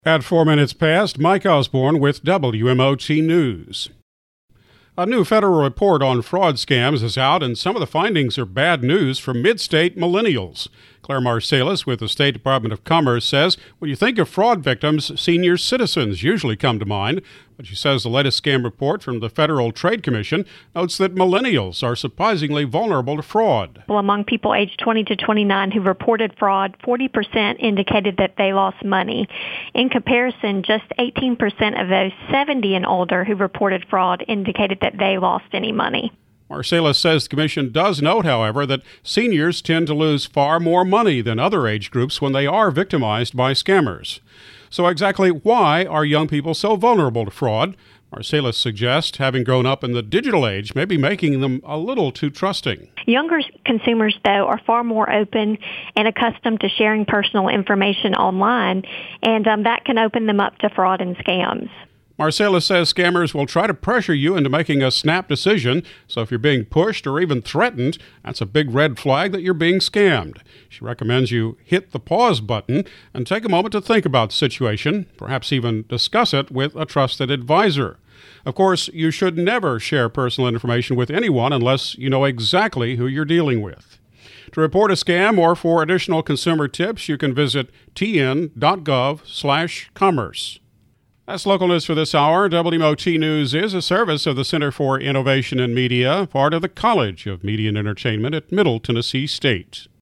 At 4 minutes past, Mike Osborne with WMOT News. A new federal report on fraud scams is out, and some of the findings are bad news for mid-state millennials. Claire Marsalis with the State Department of Commerce says when you think of fraud victims, senior citizens usually come to mind. But she says the latest scam report from the Federal Trade Commission notes that millennials are surprisingly vulnerable to fraud. Well, among people aged 20 to 29 who reported fraud, 40% indicated that they lost money. In comparison, just 18% of those 70 and older who reported fraud indicated that they lost any money. Marsalis says the Commission does note, however, that seniors tend to lose far more money than other age groups when they are victimized by scammers. So exactly why are young people so vulnerable to fraud? Marsalis suggests having grown up in the digital age may be making them a little too trusting. Younger consumers, though, are far more open and accustomed to sharing personal information online, and that can open them up to fraud and scams. Marsalis says scammers will try to pressure you into making a snap decision, so if you're being pushed or even threatened, that's a big red flag that you're being scammed. She recommends you hit the pause button and take a moment to think about the situation, perhaps even discuss it with a trusted advisor. Of course, you should never share personal information with anyone unless you know exactly who you're dealing with. To report a scam or for additional consumer tips, you can visit tn.gov/commerce. That's local news for this hour. WMOT News is a service of the Center for Innovation in Media, part of the College of Media and Entertainment at Middle Tennessee State.